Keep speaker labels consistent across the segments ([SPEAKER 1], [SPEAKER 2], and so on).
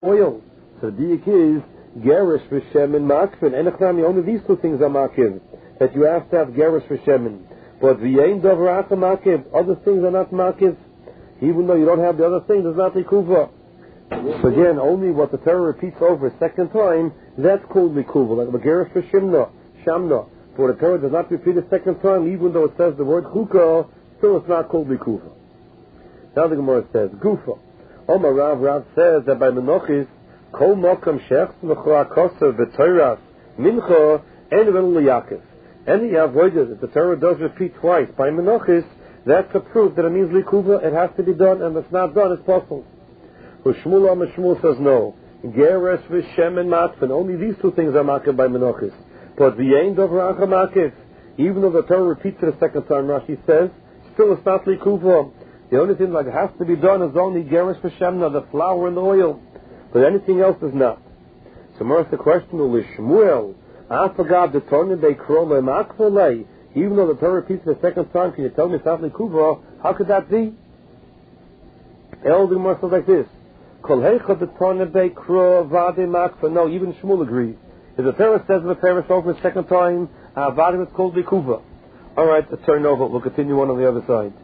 [SPEAKER 1] oil. So the diak is gerish v'shemen makvin. Enechnami, only these two things are makiv. That you have to have gerish v'shemen. But v'yein dover acha makiv. Other things are not makiv. Even though you don't have the other things, it's not likuva. So again, only what the Torah repeats over a second time, that's called likuva. Like gerish v'shemna, shamna. For the Torah does not repeat a second time, even though it says the word chukah, still it's not called likuva. Now the Gemara says, gufa. Omar Rav says that by Menochis, kol mokam shechs v'chora koser v'toiras mincha en v'liyakis. Any avoided that the Torah does repeat twice by Menochis, that's a proof that it means likuva, it has to be done, and if it's not done, it's possible. Shmuel says no. Geresh v'shem and matfin. Only these two things are makiv by Menochis. But v'yein dover acha makiv. Even though the Torah repeats it a second time, Rashi says, still it's not likuva. The only thing that has to be done is only geresh v'shemna, the flour and the oil. But anything else is not. So more the question is Shmuel, afagav the Torah they kro le'makvolei. Even though the Torah repeats it a second time, can you tell me it's not likuva? How could that be? El the Gemara says like this. Kol heicha the Torah they kro vade makva. No, even Shmuel agrees. If the Torah says the Torah over a second time, vade is called likuva. All right, let's turn over. We'll continue on the other side.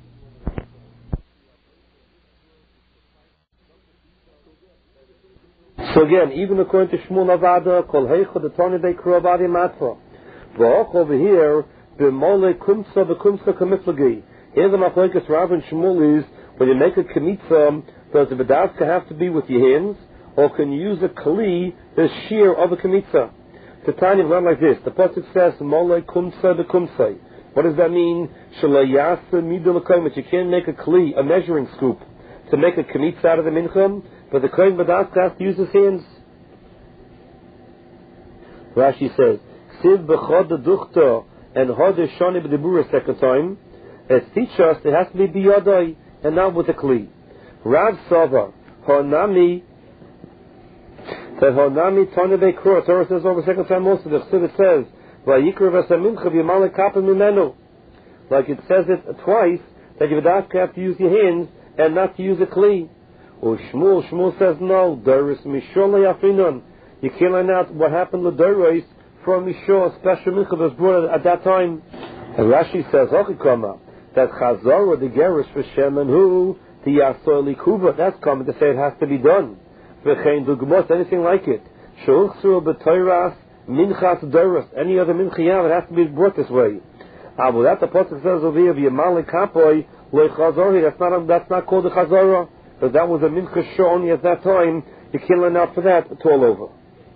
[SPEAKER 1] So again, even according to Shmuel Avada, Kol Heicha the Torah they kro vade makva. V'och over here, b'mole kumsa v'kumsa kamitzlagi. Here the machlokes Rav and Shmuel is, when you make a kmitza, does the bedaska have to be with your hands, or can you use a kli, the shear of a kmitza? The Tanya learn like this. The pasuk says, "Mole kumsa v'kumsa." What does that mean? Shalayasa midul komet. You can't make a kli, a measuring scoop, to make a kmitza out of the mincha, but the kohen bedaska has to use his hands. Rashi says, "Siv b'chod duchta and hod shani b'dibura." Second time, it teaches us it has to be biyadai and not with a kli. Rav Sava, Honami, that Honami Tonebe Kro. Torah says over second time also. The Chassidus says, Vayikra v'samincha v'yamale kapim mimenu. Like it says it twice, that you have to use your hands and not to use a kli. Or Shmuel says no. Doris mishol le'afinon. You can't learn out what happened to Doris from Mishol, a special mincha that was brought at that time. And Rashi says, Ochikama, that Chazor or the Gerish v'shem and who the Yasor likuva, that's coming to say it has to be done. V'chein dugmos, anything like it. Shulchsur b'toiras minchas doros, any other minchiyam, it has to be brought this way. But that the pasuk says over here, v'yamali kapoy le'chazori, that's not called a chazorah, because that was a mincha shor only at that time. You can't learn out for that, it's all over.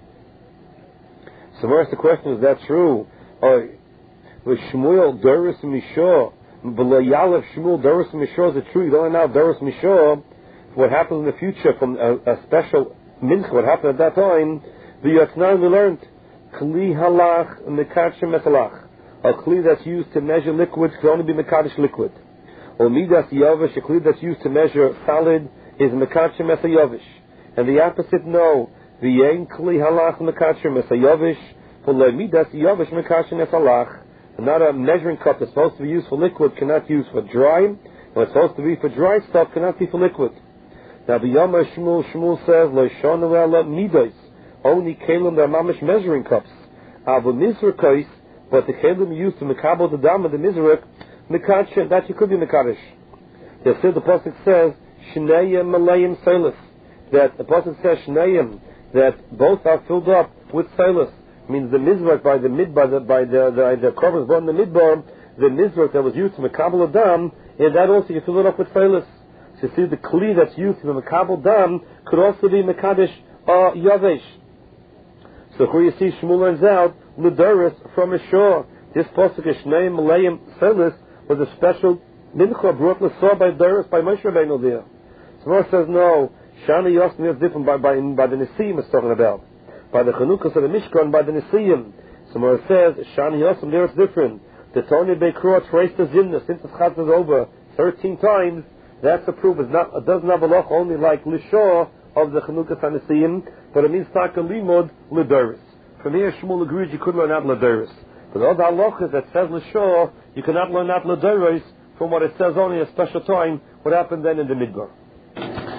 [SPEAKER 1] So first the question, is that true? Or Shmuel doros mishor, B'layalev Shmuel doros mishor, is it true? You don't learn out doros mishor. What happens in the future from a special mincha, what happened at that time, the Yatnan we learned, Kli halach mekadosh metalach. A kli that's used to measure liquid can only be mekadosh liquid. Or midas yavish, a kli that's used to measure solid is mekadosh metayavish. And the opposite, no. The yen kli halach mekadosh metayavish, for le midas yavish mekadosh metalach. Not a measuring cup that's supposed to be used for liquid cannot be used for dry. What's supposed to be for dry stuff cannot be for liquid. Now the Yom Shmuel says Leishon Ela Midos, only kelim that are mamish measuring cups. But mizrakos, but the kelim used to mekabel the dam of the mizrak, mekadosh, that you could be mekadosh. The pasuk says Shneyim Malayim Sailus, that the pasuk says Shneyim, that both are filled up with Sailus. Means the mizrak by the covers brought in the midbar, the mizrak that was used to mekabel the dam, and that also you fill it up with Sailus. So you see the kli that's used to the mekabel dam could also be mekadosh yavesh. So where you see Shmuel learns out l'doris from a shore. This pasuk is Shnei Malayim Selis was a special mincha brought l'sor by Doris by Moshe Rabbeinu there. So Moshe says no. Shani Yosni is different by the Nesiim is talking about. By the Chanukas of the Mishkan by the Nesiim. So Moshe says Shani Yosni there is different. The Tony Bekrot traced the Zimna since the Chatz is over 13 times. That's a proof. It doesn't have a loch only like Lishor of the Chanukas Hanesiim, but it means Taka Limud L'Doris. From here, Shmuel agrees you could learn out L'Doris. But all the halachas that says Lishor, you cannot learn out L'Doris from what it says only a special time, what happened then in the Midbar.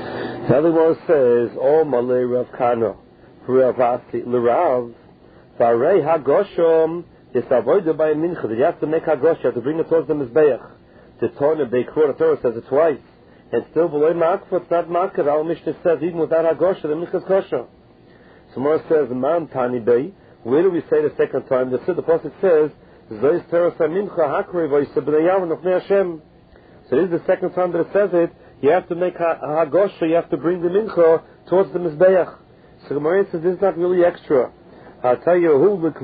[SPEAKER 1] The other one says, "Oh, Malay Rav Kana, Rav Asi, L'Rav, Varei Hagoshom is avoided by a mincha. That you have to make Hagosh, you have to bring it towards the Mizbeach. The Torah, the Torah says it twice, and still below Makva, it's not Makva. Our Mishnah says even without Hagosh, the mincha is kosher." So Mor says, "Man Tani Bei." Where do we say the second time? The pasuk says, "Zois Torah Mincha Hakrei Vayisa B'nei Yaron Nofnei Hashem." So this is the second time that it says it. You have to make Hagosh, you have to bring the mincha towards the Mizbeach. So Gemara says this is not really extra. I'll tell you, this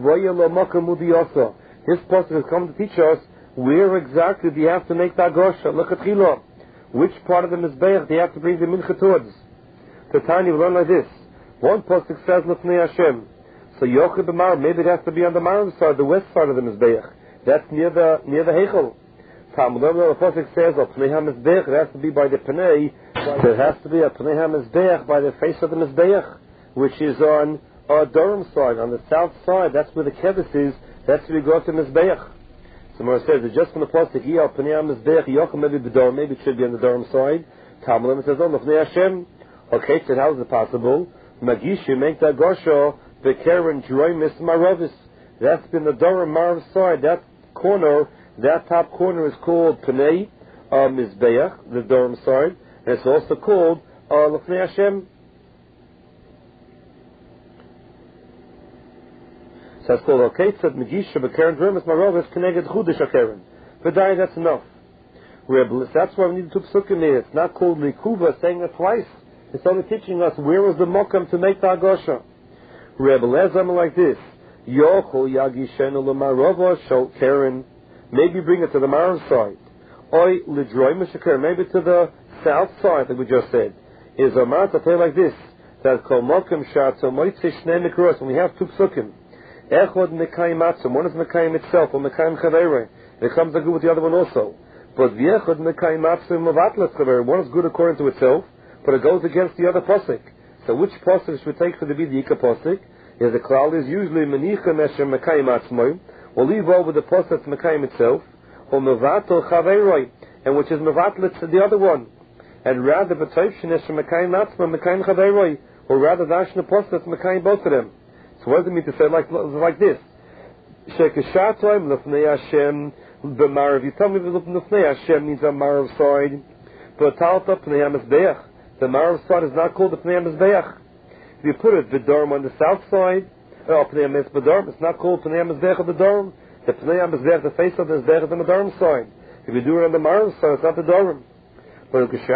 [SPEAKER 1] pasuk has come to teach us where exactly do you have to make the Hagosh. Look at Chila. Which part of the Mizbeach do you have to bring the mincha towards? The Tanya we learn like this. One pasuk says L'fnei Hashem. So Yochid B'mar, maybe it has to be on the Marav side, the west side of the Mizbeach. That's near the Heichel. The pasuk says, "Pnei HaMizbeach," it has to be by the Pnei. It has to be a Pnei HaMizbeach by the face of the Mizbeach, which is on Durham side, on the south side. That's where the kevis is. That's where we go to Mizbeach. So Mor says that just from the pasuk here, Pnei HaMizbeach, Yochid maybe B'Dorm, maybe it should be on the Durham side. Talmud says, "Oh, L'fnei Hashem." Okay, so how is it possible? Magish, you make the Gosho, the Karen Droimis Maravis. That's been the Durham Marav side. That corner. That top corner is called Pnei Mizbeach, the Durham side, and it's also called L'fnei Hashem. So it's called Oketzat Megisha B'Keren Dremis Maravis Keneged Chudish HaKeren. V'dai, that's enough. That's why we need two psukim here. It's not called Likuva, saying it twice. It's only teaching us where was the Mokam to make the Agosha. Rebbe Lezer like this: Yochol Yagishenu L'Marava Shol Keren. Maybe bring it to the Marav side. Oi L'Droi Meshaker, maybe to the south side, like we just said. Is a matter to like this: that Kol Mokem Shat So Moitzi Shnei Mikros. And we have two psukim. Echod Mekayim Atzum. One is Mekayim itself, or Mekayim Chaveirei. It comes to good with the other one also. But V'echod Mekayim Atzum Mavatlas Chaveirei. One is good according to itself, but it goes against the other pasuk. So which pasuk should we take for the Bidika pasuk? Is the cloud is usually Menicha Meshem Mekayim Atzmoim. We'll leave over the post that's Mekayim itself, or Mevatel Chaveiroi, and which is Mevatel to the other one. And rather, B'toiv Shenesh Mekayim Atzma, Mekayim Chaveiroi, or rather, Dashna post that's Mekayim both of them. So what does it mean to say like this? Shekeshatoim L'fnei Hashem B'marav. You tell me that L'fnei Hashem means a Marav side, but Talta Pnei HaMizbeach. The Marav side is not called the Pnei HaMizbeach. If you put it, the Durham on the south side, it's not called Pnei HaMizbeach of the Durham. The Pnei HaMizbeach, the face of the Mizbeach, is on the Durham side. If you do it on the Marav side, it's not the Durham. But when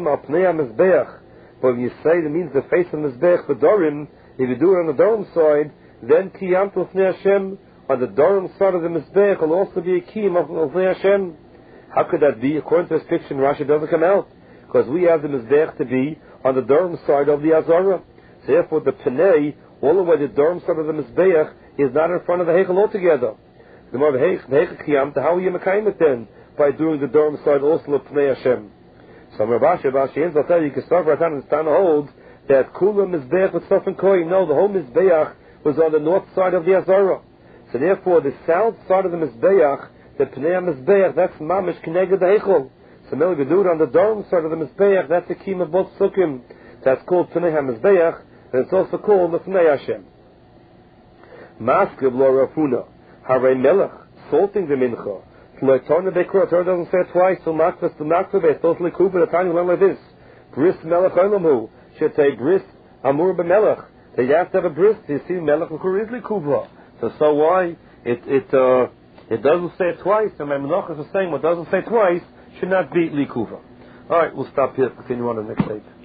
[SPEAKER 1] you say it means the face of the Mizbeach, the Durham, if you do it on the Durham side, then Kiyam L'fnei Hashem, on the Durham side of the Mizbeach, will also be a Kiyam of L'fnei Hashem. How could that be? According to this fiction, Rashi doesn't come out. Because we have the Mizbeach to be on the Durham side of the Azara. So therefore, the Pnei, all the way the Durham side of the Mizbeach is not in front of the Heichel altogether. The more the Heichel Kiyam, how are you Mekayim it then? By doing the Durham side also of Pnei Hashem. So Rabashi ends, I'll tell you, Kisar Ratan and Stan holds that Kula Mizbeach with Sofan Koi. No, the whole Mizbeach was on the north side of the Azara. So therefore, the south side of the Mizbeach, the Pnei Mizbeach, that's Mamish Keneged the Heichel. So now if you do it on the Durham side of the Mizbeach, that's the Kiyam of both Sukkim. That's called Pnei HaMizbeach, and it's also called the Pnei Hashem. Maskib lo Rafuna, Harei Melech, salting the Mincha. Torah doesn't say it twice, so Makvas to Makvah, it's totally Kuba, the time you learn like this. Bris Melech Olamu, should say Bris Amur B'Melech. They have to have a bris, you see Melech L'Kurizli Kuba. So why? It doesn't say it twice, and my Menachos is saying what doesn't say twice should not be Likuva. Alright, we'll stop here, continue on the next page.